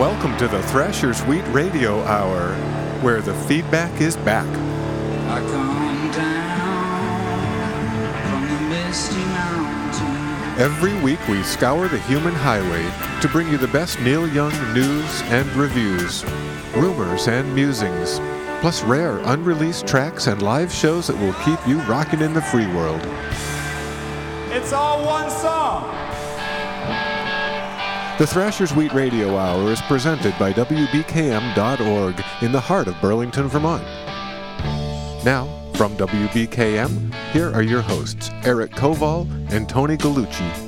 Welcome to the Thrasher's Wheat Radio Hour, where the feedback is back. I come down from the misty mountain. Every week we scour the human highway to bring you the best Neil Young news and reviews, rumors and musings, plus rare unreleased tracks and live shows that will keep you rocking in the free world. It's all one song. The Thrasher's Wheat Radio Hour is presented by WBKM.org in the heart of Burlington, Vermont. Now, from WBKM, here are your hosts, Eric Koval and Tony Gallucci.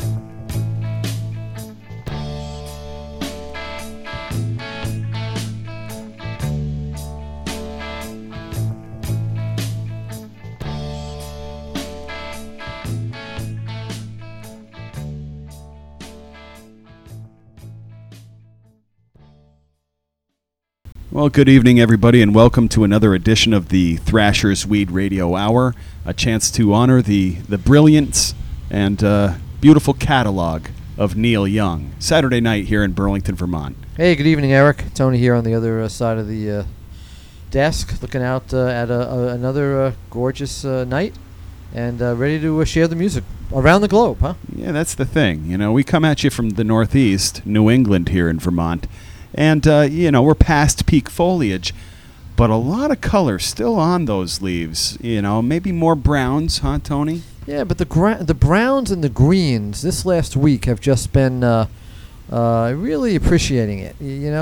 Well, good evening, everybody, and welcome to another edition of the Thrasher's Wheat Radio Hour, a chance to honor the brilliance and beautiful catalog of Neil Young. Saturday night here in Burlington, Vermont. Hey, good evening, Eric. Tony here on the other side of the desk, looking out at another gorgeous night, and ready to share the music around the globe, huh? Yeah, that's the thing. You know, we come at you from the Northeast, New England here in Vermont. And, we're past peak foliage, but a lot of color still on those leaves. You know, maybe more browns, huh, Tony? Yeah, but the browns and the greens this last week have just been really appreciating it.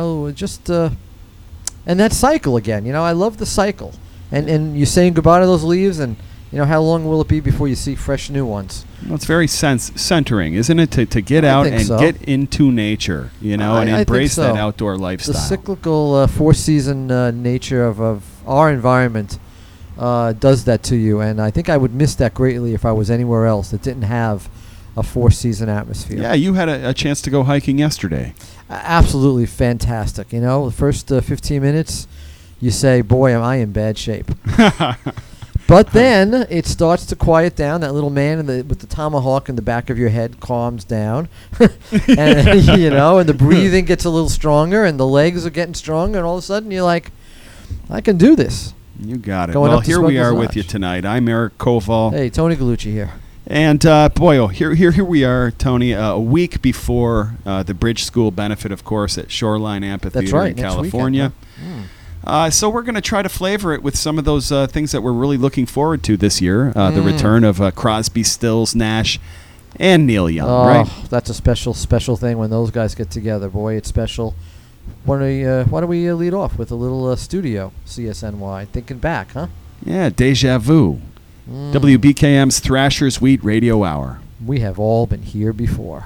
And that cycle again. You know, I love the cycle. And you're saying goodbye to those leaves, and, how long will it be before you see fresh new ones? Well, it's very centering, isn't it, to get out and get into nature, and embrace that outdoor lifestyle. The cyclical four-season nature of our environment does that to you, and I think I would miss that greatly if I was anywhere else that didn't have a four-season atmosphere. Yeah, you had a chance to go hiking yesterday. Absolutely fantastic. The first 15 minutes, you say, boy, am I in bad shape. But then it starts to quiet down. That little man with the tomahawk in the back of your head calms down, and and the breathing gets a little stronger, and the legs are getting stronger, and all of a sudden you're like, I can do this. You got it. Well, here we are with you tonight. I'm Eric Koval. Hey, Tony Gallucci here. And here we are, Tony. A week before the Bridge School benefit, of course, at Shoreline Amphitheater in California. So we're going to try to flavor it with some of those things that we're really looking forward to this year. The return of Crosby, Stills, Nash, and Neil Young, right? That's a special thing when those guys get together. Boy, it's special. Why don't we lead off with a little studio CSNY? Thinking back, huh? Yeah, Deja Vu. WBKM's Thrasher's Wheat Radio Hour. We have all been here before.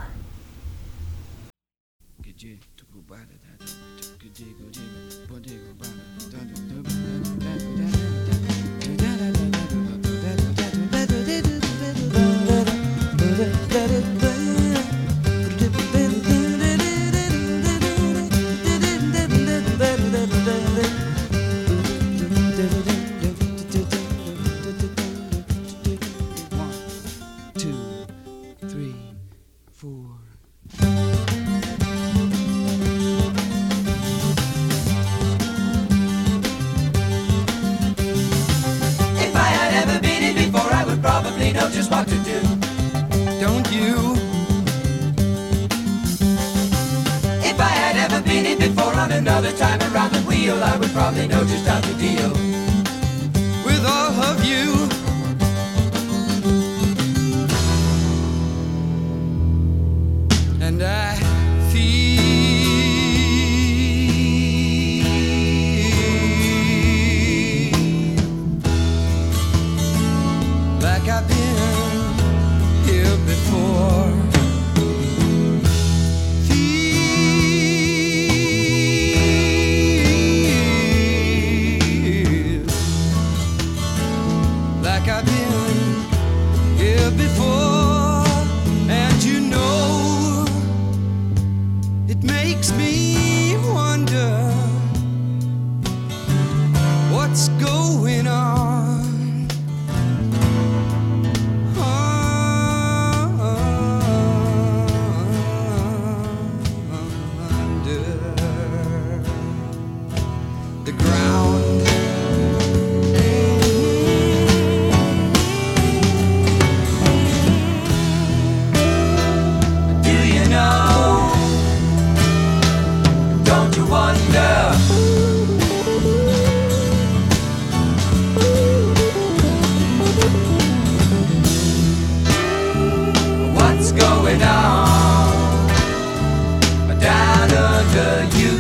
Just what to do, don't you? If I had ever been in before on another time around the wheel, I would probably know just how to deal with all of you. And I feel like I've been here before. Feel like I've been here before. And way down, down under you.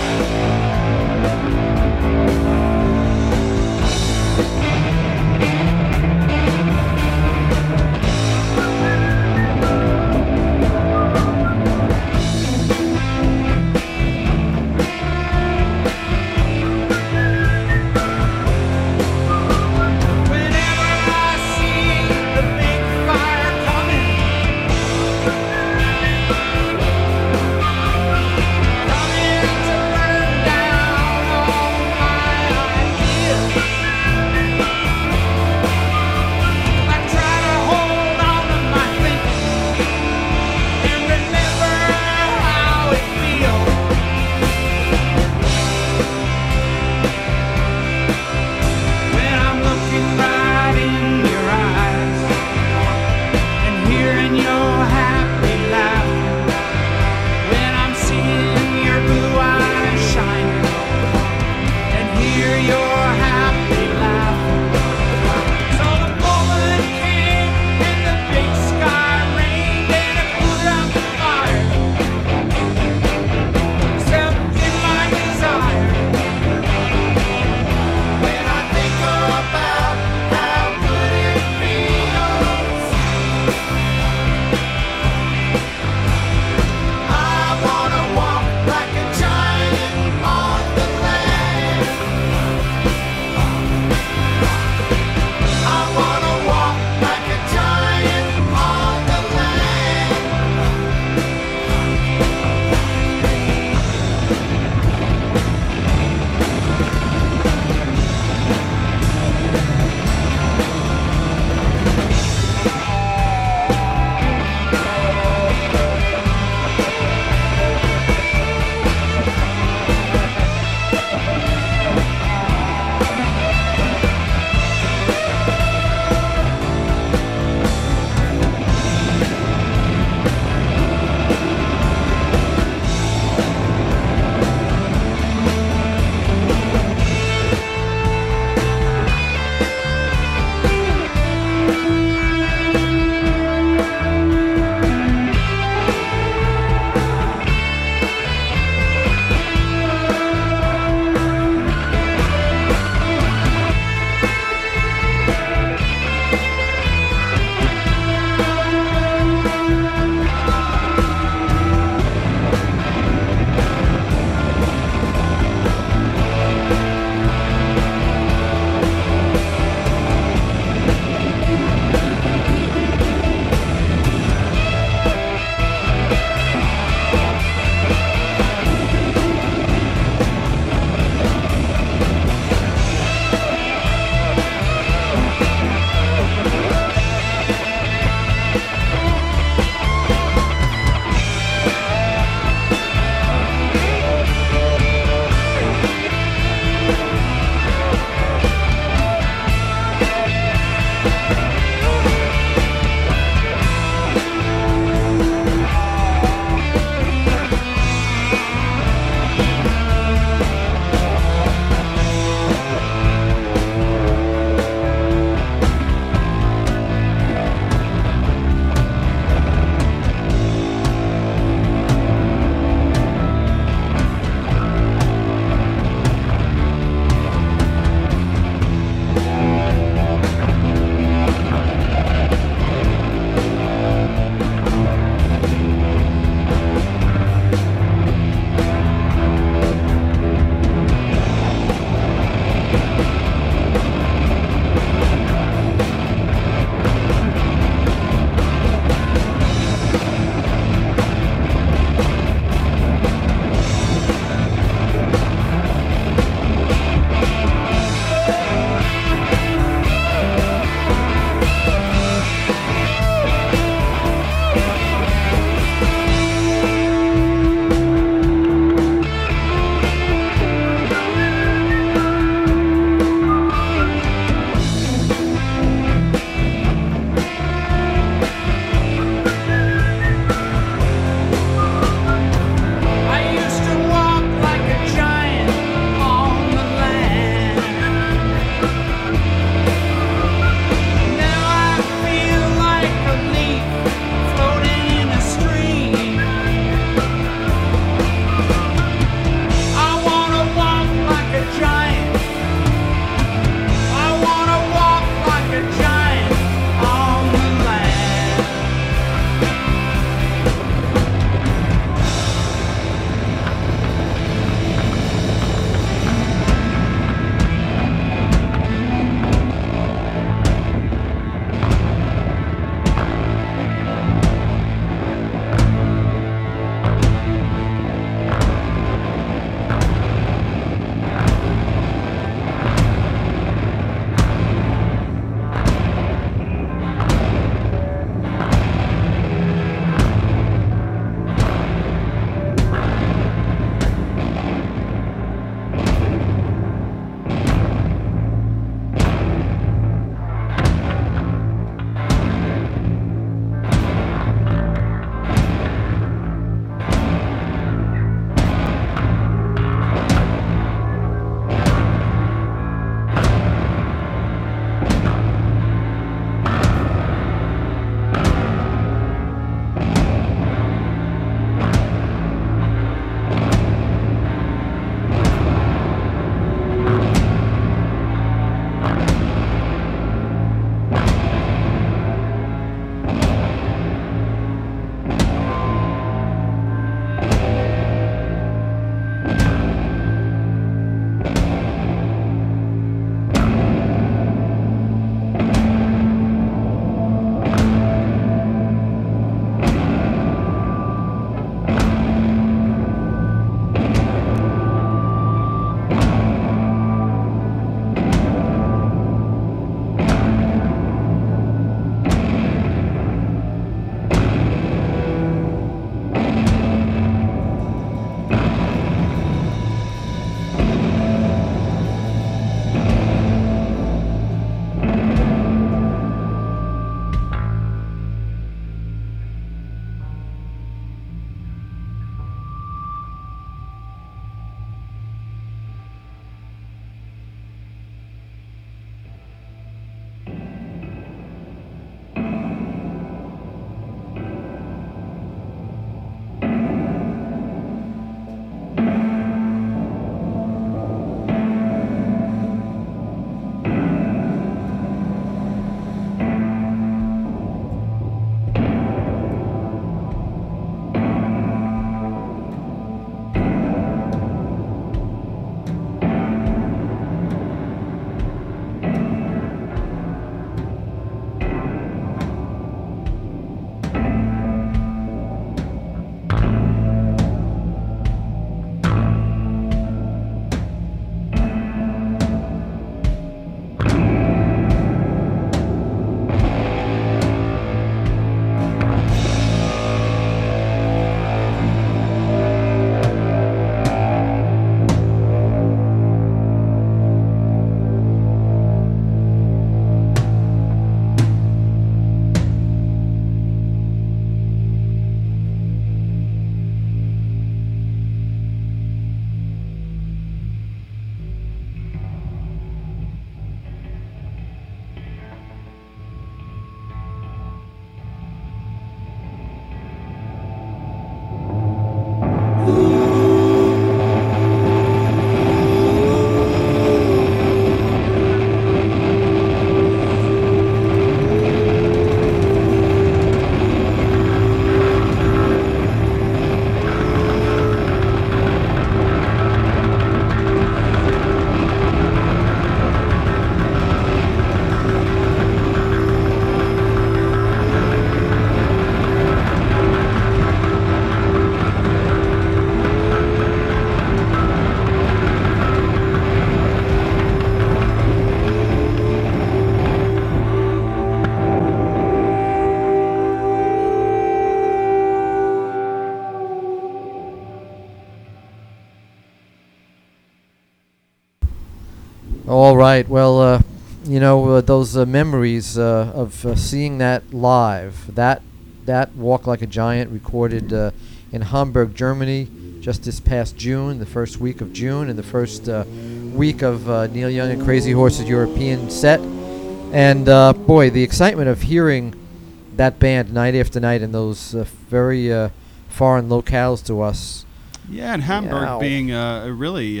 All right. Well, those memories of seeing that live, that Walk Like a Giant recorded in Hamburg, Germany, just this past June, the first week of June, and the first week of Neil Young and Crazy Horse's European set. And, boy, the excitement of hearing that band night after night in those very foreign locales to us. Yeah, and Hamburg being really,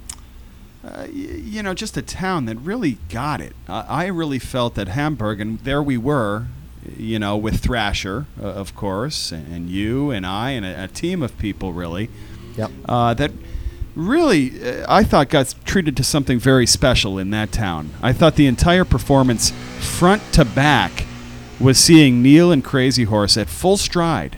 just a town that really got it. I really felt that Hamburg, and there we were, with Thrasher, of course, and you and I, and a team of people, really. Yep. That really, I thought got treated to something very special in that town. I thought the entire performance, front to back, was seeing Neil and Crazy Horse at full stride.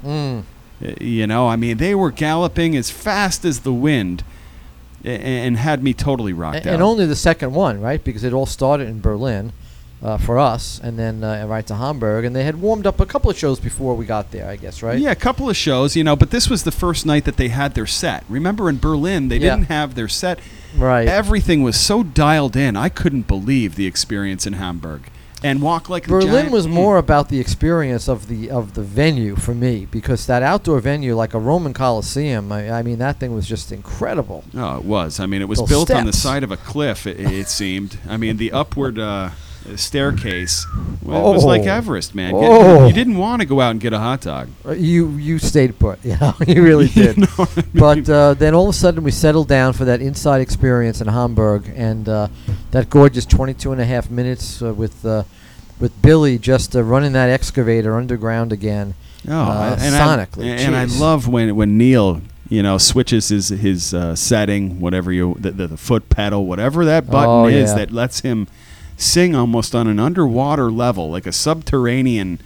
They were galloping as fast as the wind and had me totally rocked out. And only the second one, right? Because it all started in Berlin for us, and then right to Hamburg. And they had warmed up a couple of shows before we got there, I guess, right? Yeah, a couple of shows, but this was the first night that they had their set. Remember, in Berlin, they didn't have their set. Right. Everything was so dialed in. I couldn't believe the experience in Hamburg. And Walk Like a Giant. Berlin was more about the experience of the venue for me, because that outdoor venue, like a Roman Coliseum, I mean, that thing was just incredible. Oh, it was. I mean, it was built on the side of a cliff, it seemed. I mean, the upward staircase was like Everest, man. You didn't want to go out and get a hot dog. You stayed put. Yeah, you really did. But then all of a sudden we settled down for that inside experience in Hamburg, and that gorgeous 22.5 minutes with Billy just running that excavator underground again. Sonically. And I love when Neil, switches his setting, whatever the foot pedal, whatever that button is that lets him sing almost on an underwater level, like a subterranean,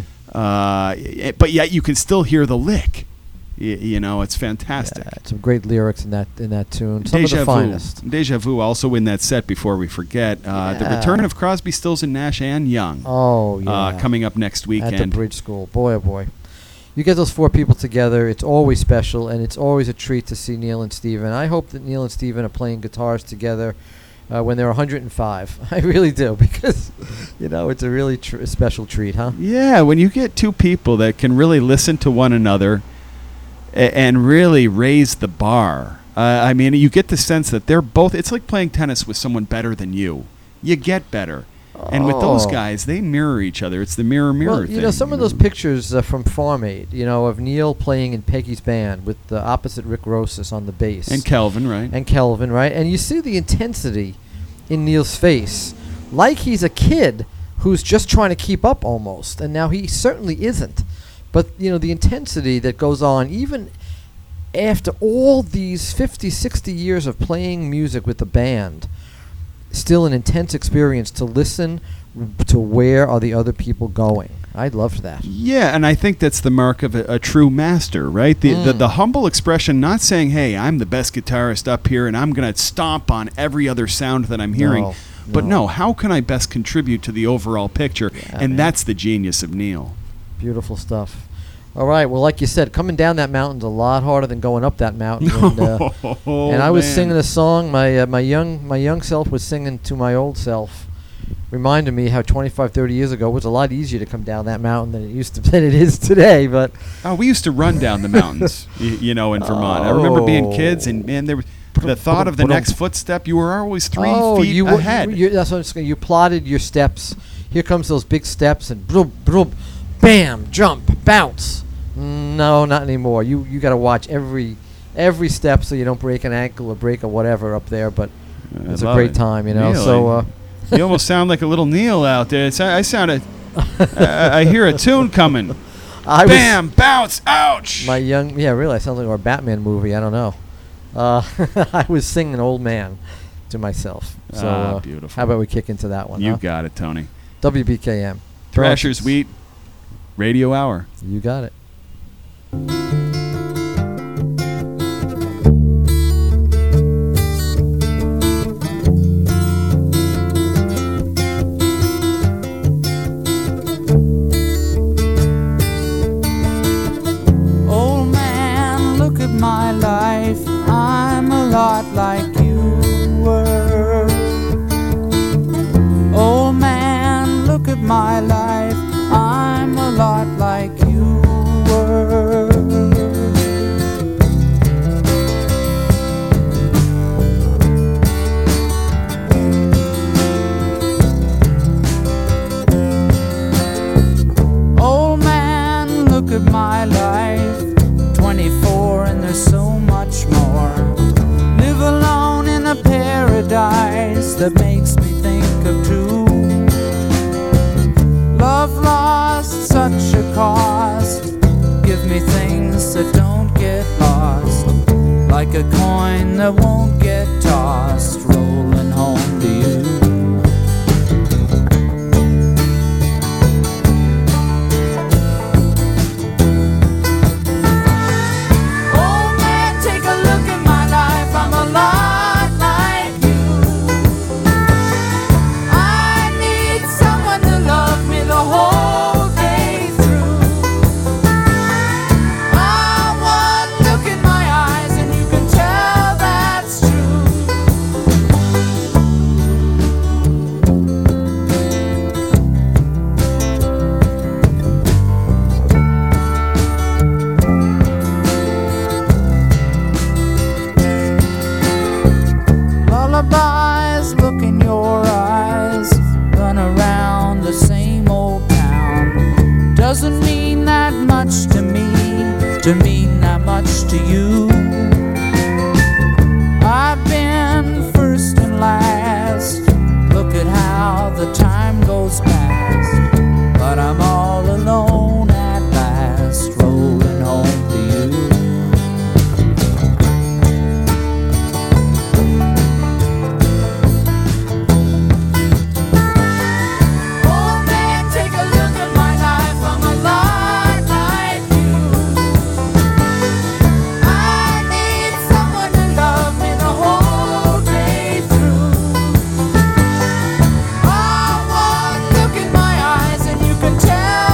but yet you can still hear the lick. It's fantastic. Yeah, some great lyrics in that tune. Some of the finest. Deja Vu also in that set. Before we forget, the return of Crosby, Stills and Nash and Young. Oh yeah, coming up next weekend at the Bridge School. Boy, oh boy. You get those four people together, it's always special, and it's always a treat to see Neil and Steven. I hope that Neil and Steven are playing guitars together when they're 105. I really do, because, it's a really special treat, huh? Yeah, when you get two people that can really listen to one another and really raise the bar. You get the sense that they're both, it's like playing tennis with someone better than you. You get better. And with those guys, they mirror each other. It's the mirror thing. Some of those pictures from Farm Aid, of Neil playing in Peggy's band with the opposite Rick Rosas on the bass. And Kelvin, right? And you see the intensity in Neil's face, like he's a kid who's just trying to keep up almost. And now he certainly isn't. But, the intensity that goes on, even after all these 50, 60 years of playing music with the band, still an intense experience to listen to where are the other people going. I loved that. Yeah, and I think that's the mark of a true master, right? The humble expression, not saying, hey, I'm the best guitarist up here and I'm going to stomp on every other sound that I'm hearing. But no, how can I best contribute to the overall picture? Yeah, and that's the genius of Neil. Beautiful stuff. All right. Well, like you said, coming down that mountain's a lot harder than going up that mountain. And I was singing a song. My young self was singing to my old self, reminded me how 25, 30 years ago it was a lot easier to come down that mountain than it is today. But we used to run down the mountains, in Vermont. I remember being kids, and man, there was the thought of the next footstep. You were always 3 feet ahead. That's what I'm saying. You plotted your steps. Here comes those big steps, and broom, broom, bam, jump, bounce. No, not anymore. You got to watch every step so you don't break an ankle or break a whatever up there. But it's a great time, Neil, So you almost sound like a little Neil out there. I sounded. I hear a tune coming. Bam! Bounce! Ouch! Really, I sound like a Batman movie. I don't know. I was singing "Old Man" to myself. So beautiful. How about we kick into that one? You got it, Tony. WBKM. Thrasher's Wheat Radio Hour. You got it. Old man, look at my life. I'm a lot like you were. at my life, 24 and there's so much more. Live alone in a paradise that makes me think of two. Love lost, such a cost. Give me things that don't get lost, like a coin that won't get tossed, rolling home to you. Doesn't mean that much to me, to mean that much to you. I've been first and last. Look at how the time goes past. But I'm all alone at last, rolling home to you. Tell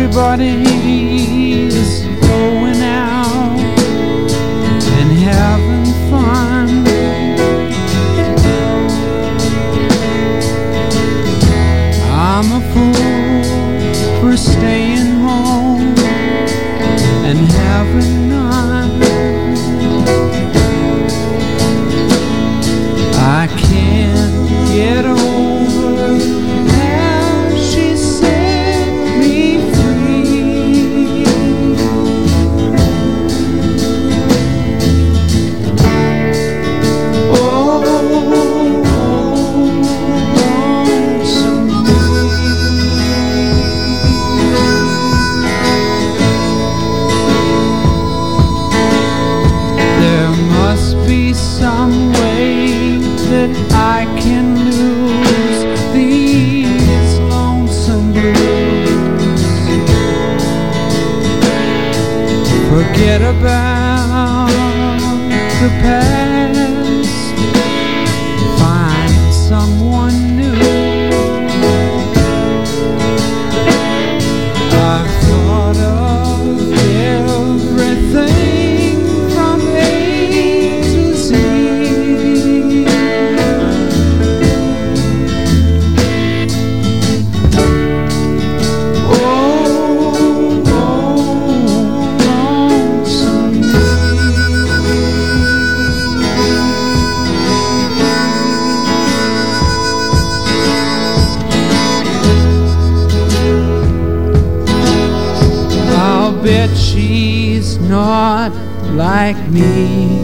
Everybody's going out and having fun. I'm a fool for staying home and having none. I can't get over how she set me free. Oh, there must be some way that I can lose these lonesome blues. Forget about the past, find someone new. I've thought of everything from A to Z. I'll bet she's not like me.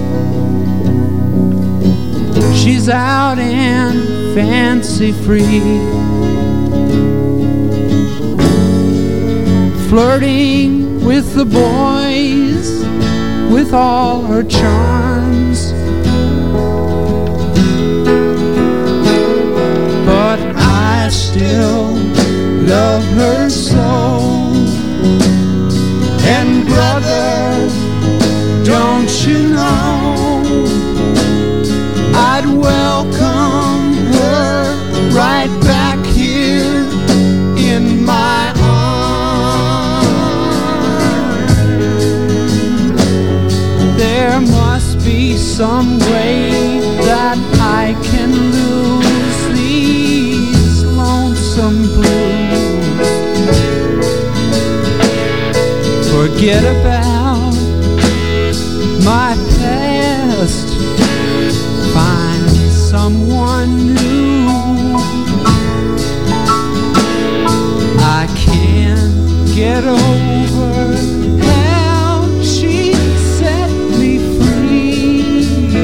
She's out and fancy free, flirting with the boys with all her charms. But I still love her so. And brother, don't you know, I'd welcome her right back here in my arms. There must be some way that I can lose these lonesome blues. Forget about my past, find someone new. I can't get over how she set me free.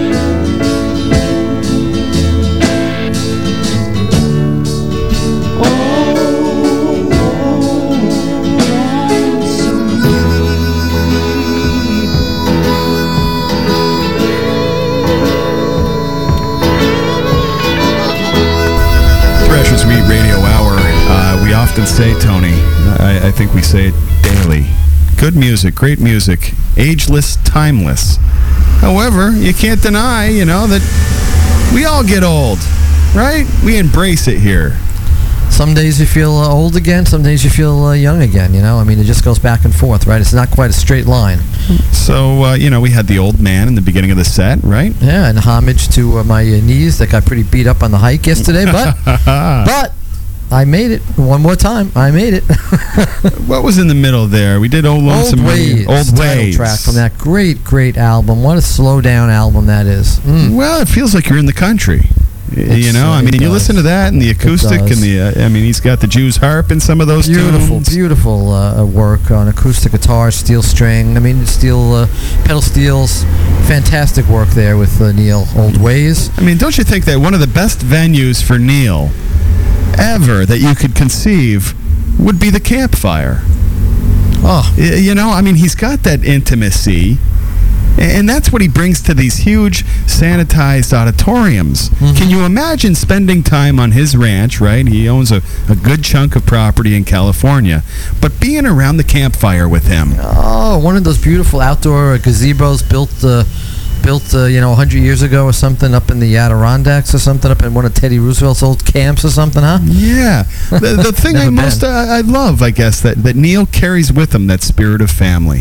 We often say, Tony, I think we say it daily, good music, great music, ageless, timeless. However, you can't deny, that we all get old, right? We embrace it here. Some days you feel old again, some days you feel young again, I mean, it just goes back and forth, right? It's not quite a straight line. So, we had the old man in the beginning of the set, right? Yeah, and homage to my knees that got pretty beat up on the hike yesterday, but I made it. One more time, I made it. What was in the middle there? We did Old Lonesome Ways. Old Ways. Track from that great album. What a slow down album that is. Well, it feels like you're in the country. I mean, you listen to that and the acoustic and he's got the Jew's harp in some of those tunes. Beautiful work on acoustic guitar, steel string. I mean, pedal steels. Fantastic work there with Neil. Old Ways. I mean, don't you think that one of the best venues for Neil ever that you could conceive would be the campfire? Oh. He's got that intimacy. And that's what he brings to these huge sanitized auditoriums. Mm-hmm. Can you imagine spending time on his ranch, right? He owns a good chunk of property in California. But being around the campfire with him. Oh, one of those beautiful outdoor gazebos built built, 100 years ago or something up in the Adirondacks or something, up in one of Teddy Roosevelt's old camps or something, huh? Yeah. The thing I love, I guess, that Neil carries with him that spirit of family.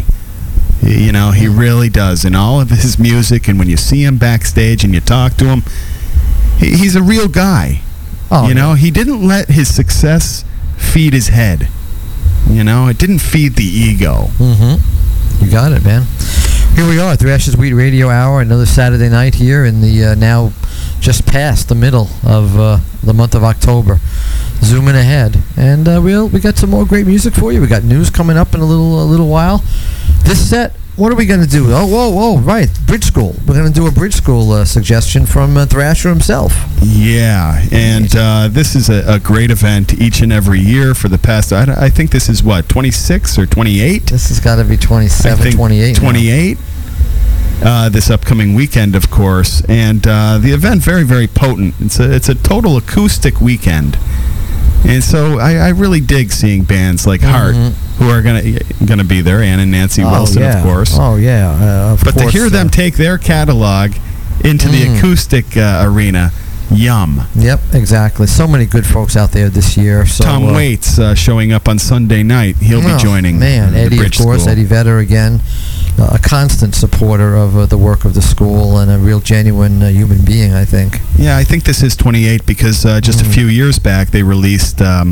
He really does in all of his music, and when you see him backstage and you talk to him, he's a real guy. Oh, he didn't let his success feed his head. It didn't feed the ego. Mm-hmm. You got it, man. Here we are, Thrasher's Wheat Radio Hour, another Saturday night here in the now just past the middle of the month of October. Zooming ahead, and we got some more great music for you. We got news coming up in a little while. This set, what are we going to do? Oh, right, Bridge School. We're going to do a Bridge School suggestion from Thrasher himself. Yeah, and this is a great event each and every year for the past, I think this is 26 or 28? This has got to be 27, 28 28. This upcoming weekend, of course, and the event very, very potent. It's a total acoustic weekend. And so I really dig seeing bands like Heart, who are gonna be there, Ann and Nancy Wilson, of course. Oh, yeah. But to hear them take their catalog into the acoustic arena, yum. Yep, exactly. So many good folks out there this year. So, Tom Waits showing up on Sunday night. He'll be joining Eddie, Bridge of course, School. Eddie Vedder again. A constant supporter of the work of the school and a real genuine human being, I think. Yeah, I think this is 28 because just a few years back they released the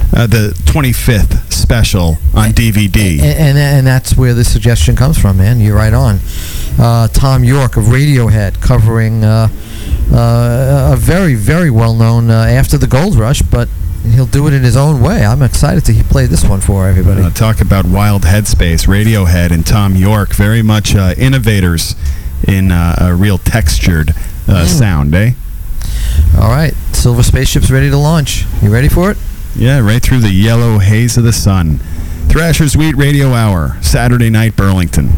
25th special on DVD. And that's where the suggestion comes from, man. You're right on. Tom York of Radiohead covering a very, very well-known After the Gold Rush, but he'll do it in his own way. I'm excited to play this one for everybody. Talk about wild headspace. Radiohead and Tom York, very much innovators in a real textured sound, eh? All right. Silver Spaceship's ready to launch. You ready for it? Yeah, right through the yellow haze of the sun. Thrasher's Wheat Radio Hour, Saturday night, Burlington.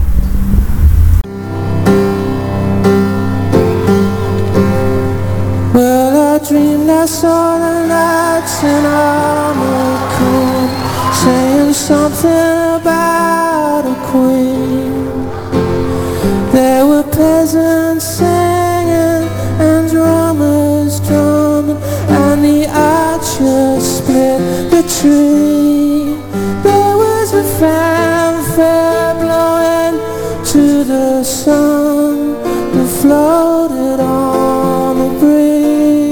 Well, I dreamed I saw the lights in armor come, saying something about a queen. There were peasants singing and drummers drumming, and the archers split the tree. There was a fanfare blowing to the sun that floated on the breeze.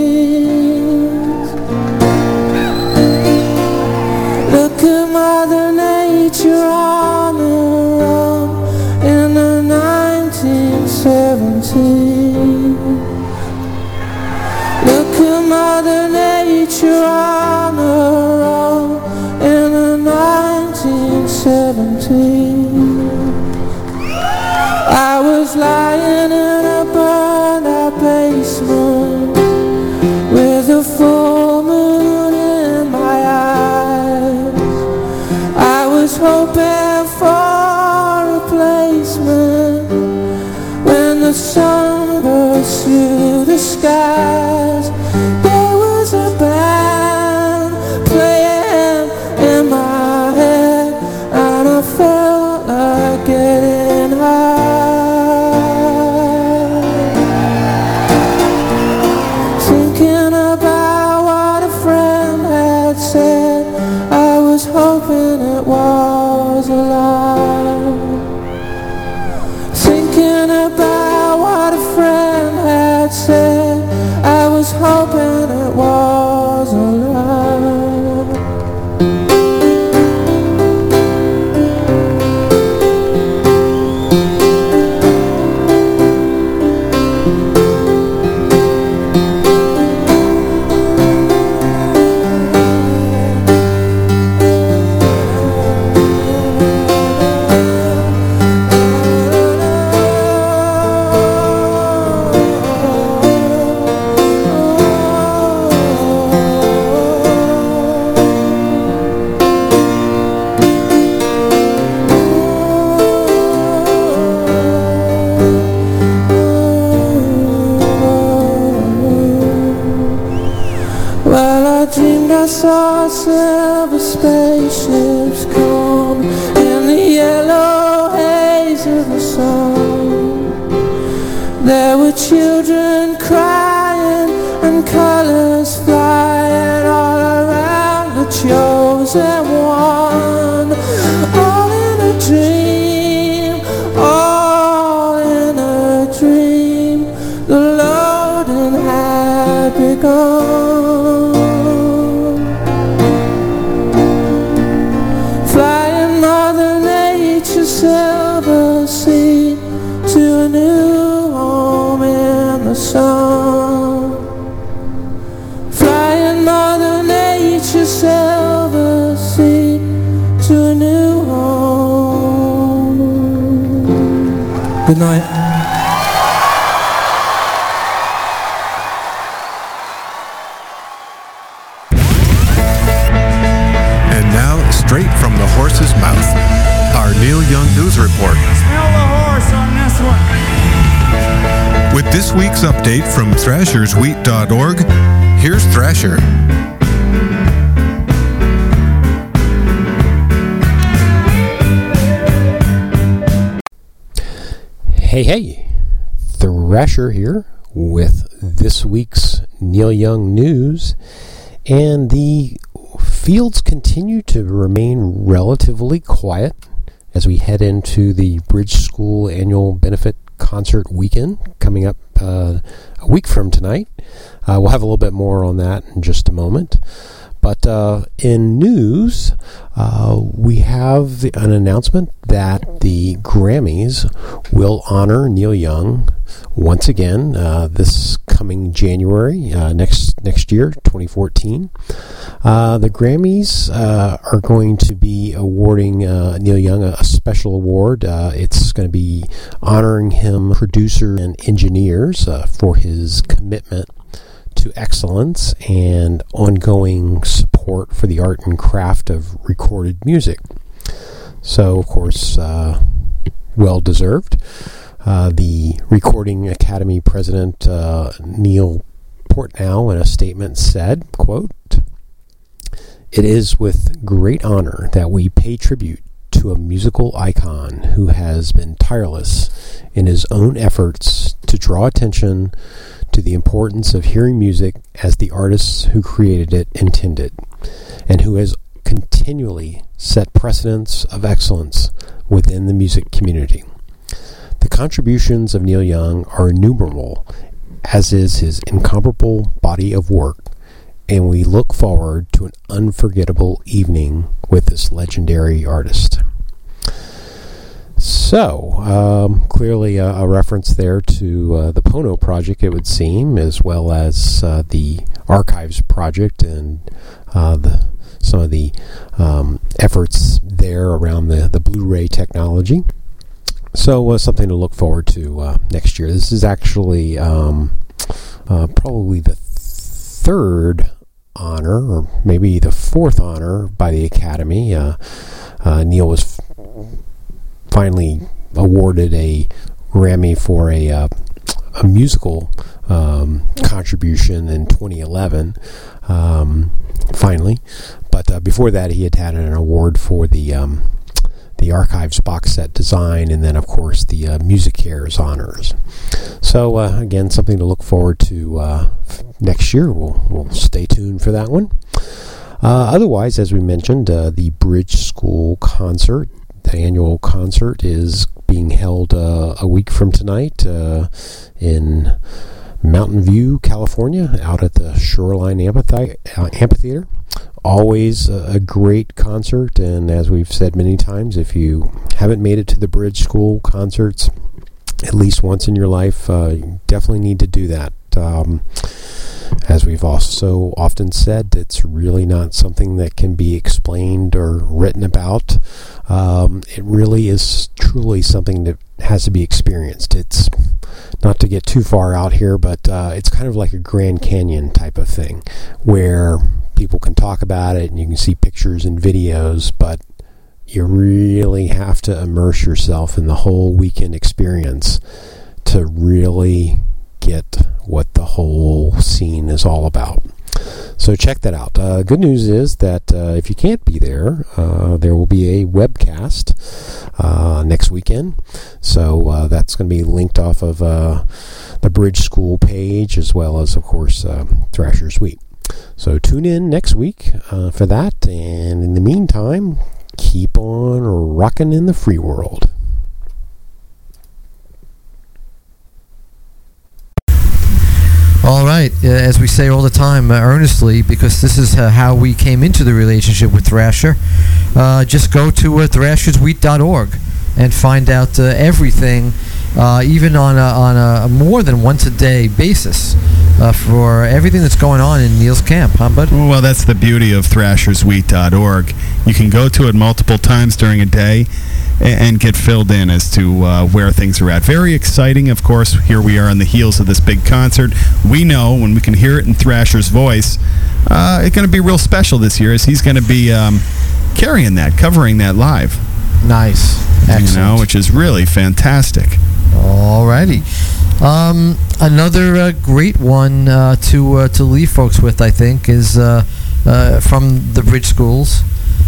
Look at Mother Nature on the run in the 1970s. Look at Mother Nature on the run in the 1970s. I was lying in a burned out basement with a full moon in my eyes. I was hoping for a replacement when the sun burst through the skies. There was a band playing in my head, and I felt like getting high. Thinking about what a friend had said, I was hoping it was a lie. Thinking about what a friend had said, I was hoping it was a lie. Well, I dreamed I saw silver spaceships come in the yellow haze of the sun. There were children crying and colors flying all around the chosen one. All in a dream, all in a dream. The loading had begun. Flying Mother Nature's silver sea to a new home in the sun. Flying Mother Nature's silver sea to a new home. Good night. And now, straight from the horse's mouth, our Neil Young News Report. Smell the horse on this one. With this week's update from ThrashersWheat.org, here's Thrasher. Hey, Thrasher here with this week's Neil Young News. And the fields continue to remain relatively quiet as we head into the Bridge School annual benefit concert weekend coming up a week from tonight. We'll have a little bit more on that in just a moment. But in news, we have an announcement that the Grammys will honor Neil Young once again this coming January, next year, 2014. The Grammys are going to be awarding Neil Young a special award. It's going to be honoring him, producer and engineers, for his commitment to excellence and ongoing support for the art and craft of recorded music. So, of course, well deserved. The Recording Academy president, Neil Portnow, in a statement said, quote, "It is with great honor that we pay tribute to a musical icon who has been tireless in his own efforts to draw attention to the importance of hearing music as the artists who created it intended, and who has continually set precedents of excellence within the music community. The contributions of Neil Young are innumerable, as is his incomparable body of work, and we look forward to an unforgettable evening with this legendary artist." So, clearly a reference there to the Pono Project, it would seem, as well as the Archives Project and some of the efforts there around the Blu-ray technology. So, something to look forward to next year. This is actually probably the third honor, or maybe the fourth honor by the Academy. Neil was finally awarded a Grammy for a musical contribution in 2011, finally. But before that, he had an award for the Archives box set design, and then, of course, the MusiCares honors. So, again, something to look forward to next year. We'll stay tuned for that one. Otherwise, as we mentioned, the Bridge School concert, the annual concert, is being held a week from tonight in Mountain View, California, out at the Shoreline Amphitheater. Always a great concert, and as we've said many times, if you haven't made it to the Bridge School concerts at least once in your life, you definitely need to do that. As we've also often said, it's really not something that can be explained or written about. It really is truly something that has to be experienced. It's not to get too far out here, but it's kind of like a Grand Canyon type of thing, where people can talk about it and you can see pictures and videos, but you really have to immerse yourself in the whole weekend experience to really get what the whole scene is all about. So check that out. Good news is that if you can't be there, there will be a webcast next weekend. So that's going to be linked off of the Bridge School page, as well as, of course, Thrasher's Suite. So tune in next week for that. And in the meantime, keep on rocking in the free world. All right, as we say all the time, earnestly, because this is how we came into the relationship with Thrasher, just go to thrasherswheat.org and find out everything, even on a more than once a day basis, for everything that's going on in Neil's camp, huh, bud? Well, that's the beauty of thrasherswheat.org. You can go to it multiple times during a day and get filled in as to where things are at. Very exciting, of course. Here we are on the heels of this big concert. We know when we can hear it in Thrasher's voice, it's going to be real special this year, as he's going to be covering that live. Nice. Excellent. Which is really fantastic. All righty. Another great one to leave folks with, I think, is from the Bridge Schools.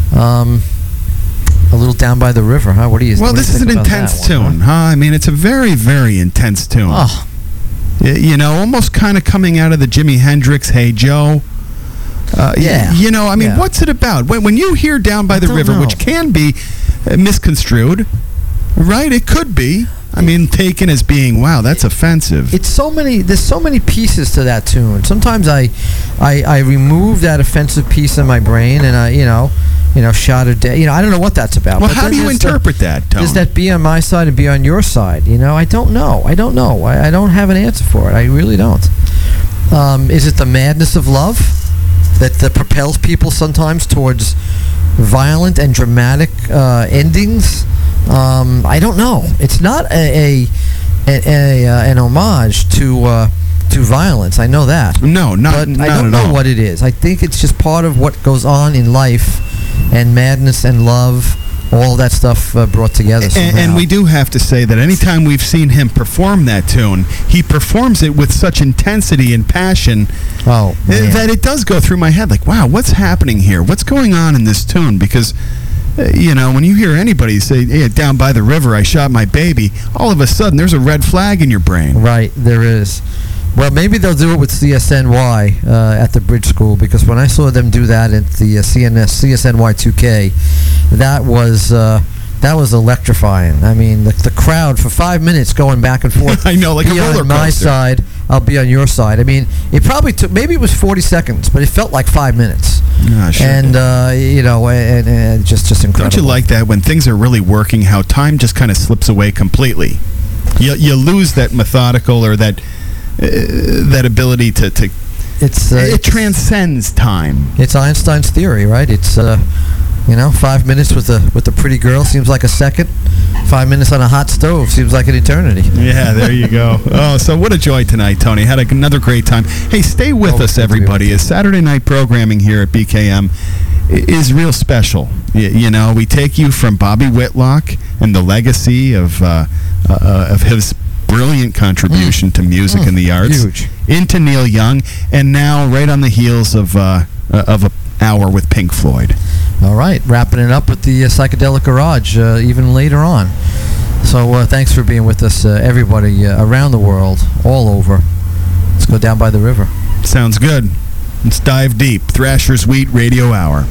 A little Down by the River, huh? What do you? Well, this is an intense tune, huh? I mean, it's a very, very intense tune. Oh. Almost kind of coming out of the Jimi Hendrix, Hey Joe. Yeah. What's it about? When you hear Down by the River, which can be misconstrued, right? It could be. I mean, taken as being, wow, that's offensive. There's so many pieces to that tune. Sometimes I remove that offensive piece in my brain, and I shot a day. I don't know what that's about. Well, how do you interpret that, Tone? Does that be on my side and be on your side? I don't know. I don't have an answer for it. I really don't. Is it the madness of love that propels people sometimes towards violent and dramatic endings? I don't know. It's not an homage to violence. I know that. No, not I don't at all. know what it is. I think it's just part of what goes on in life, and madness and love, all that stuff brought together somehow. And we do have to say that anytime we've seen him perform that tune, he performs it with such intensity and passion that it does go through my head like, wow, what's happening here? What's going on in this tune? Because when you hear anybody say, hey, Down by the River, I shot my baby, all of a sudden there's a red flag in your brain. Right, there is. Well, maybe they'll do it with CSNY at the Bridge School, because when I saw them do that at the CSNY 2K, that was electrifying. I mean, the crowd for 5 minutes going back and forth. I know, like a roller coaster. Be on my side, I'll be on your side. I mean, it probably took, maybe it was 40 seconds, but it felt like 5 minutes. Sure. And and just incredible. Don't you like that when things are really working? How time just kind of slips away completely. You lose that methodical or that ability to. It transcends time. It's Einstein's theory, right? It's 5 minutes with a pretty girl seems like a second. 5 minutes on a hot stove seems like an eternity. Yeah, there you go. Oh, so what a joy tonight, Tony. Had another great time. Hey, stay with us, everybody. As Saturday night programming here at BKM is real special. We take you from Bobby Whitlock and the legacy of his brilliant contribution to music and the arts, huge, into Neil Young, and now right on the heels of an hour with Pink Floyd. All right, wrapping it up with the Psychedelic Garage even later on. So thanks for being with us, everybody around the world, all over. Let's go down by the river. Sounds good. Let's dive deep. Thrasher's Wheat Radio Hour.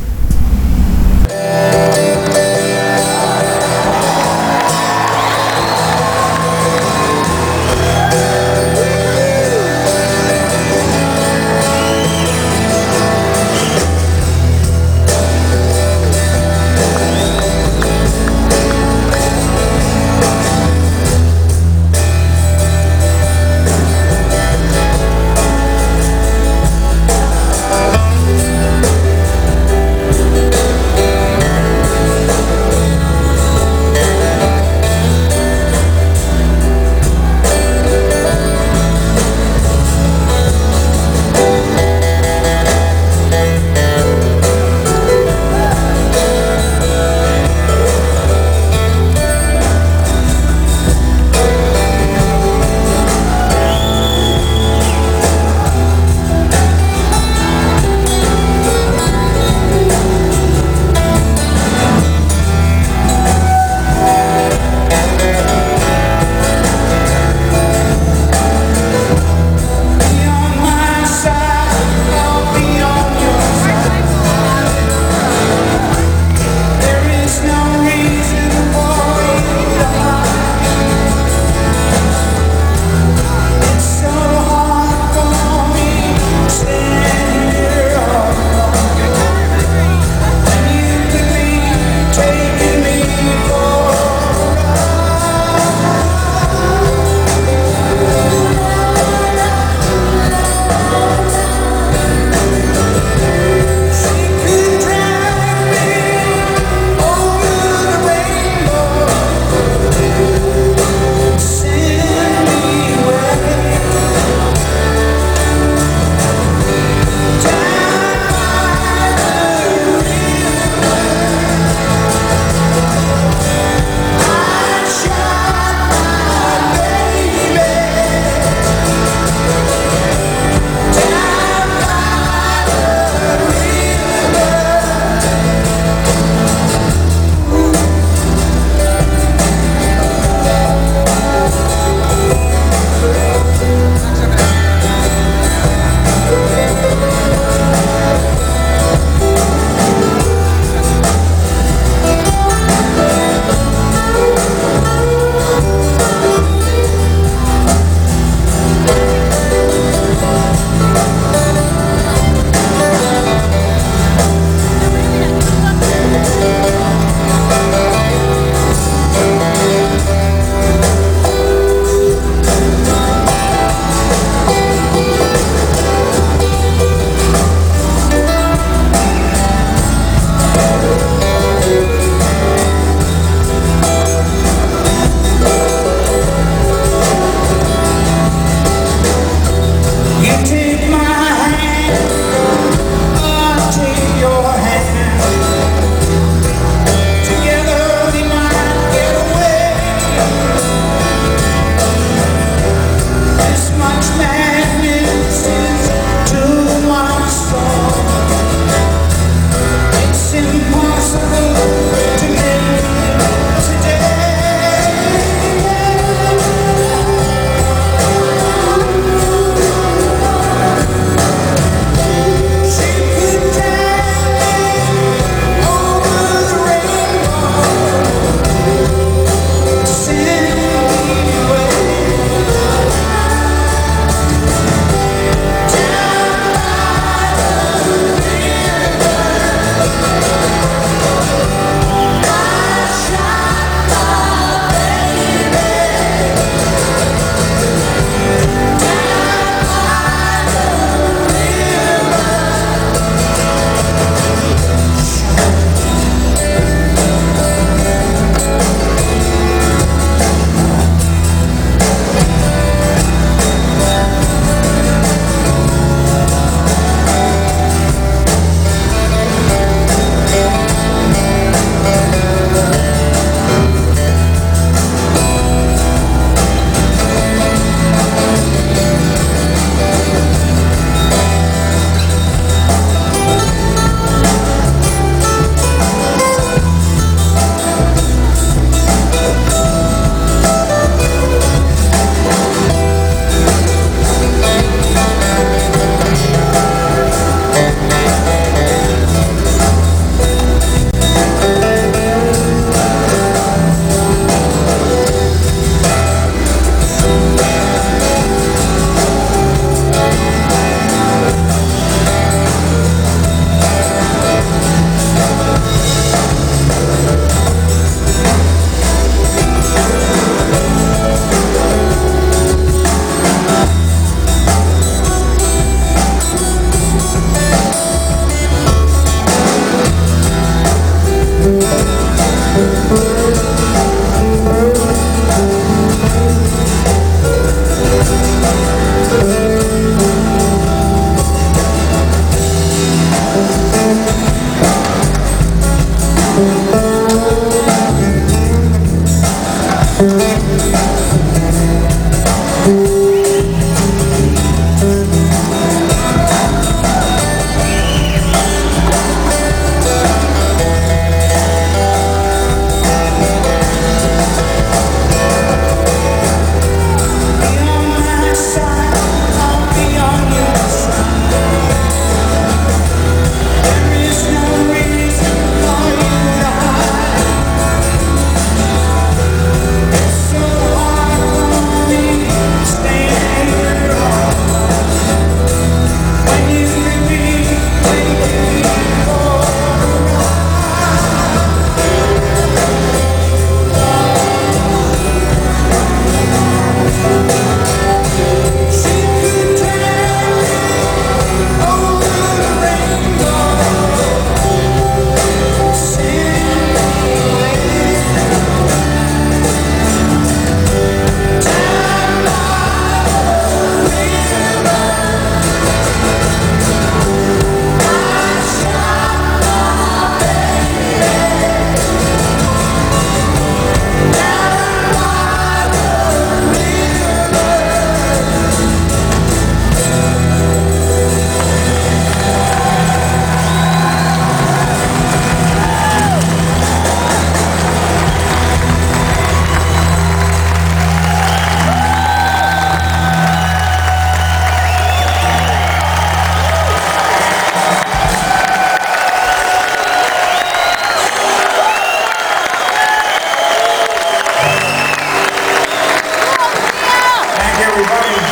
everybody.